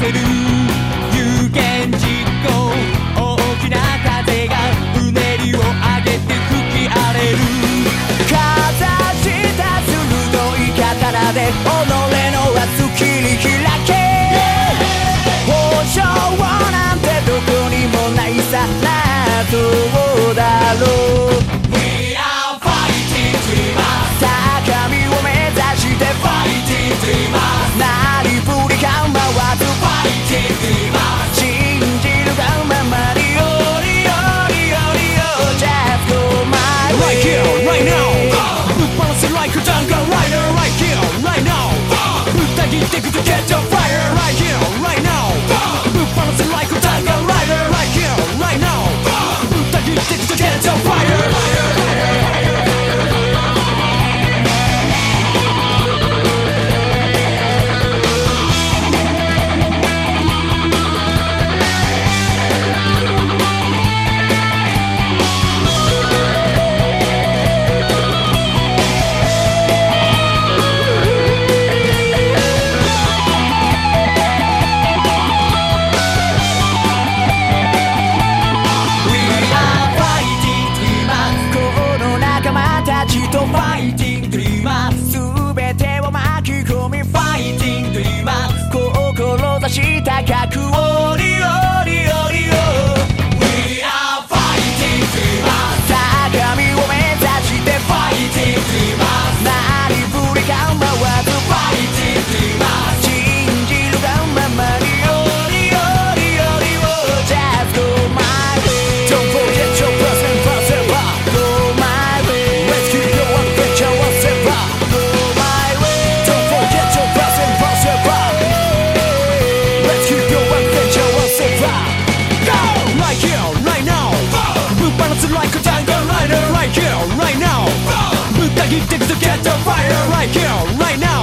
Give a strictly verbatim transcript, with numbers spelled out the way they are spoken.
せる有言実行大きな風がうねりを上げて吹き荒れるかざした鋭い刀で己の厚切り開け保証なんてどこにもないさなそうだろう We are fighting dreamers 高みを目指して Fighting dreamers 何ぶり構わず Fighting dreamers 信じるがままによりよりよりよ Just go my way Right here, right now ぶっ放す like a jungle rider Right here, right now ぶった切ってくと catch a fire Right here, right now ぶっ放す like a jungle rider Right here, right now ぶった切ってくと catch a fire Fighting dreamers 全てを巻き込み Fighting dreamers 志高くおりおりおりお We are fighting dreamers 高みを目指して Fighting dreamers 何ぶり構わず Fighting dreamers 信じるがままにおりおりおりお Just go my way Don't forget your present forever Go my way Let's keep your adventure once ever Go my way Don't forget your present forever Let's keep your adventure once ever Go! Right here, right now ぶっ放す like a jungle rider Right here, right now ぶった切ってくと catch a fire Right here, right now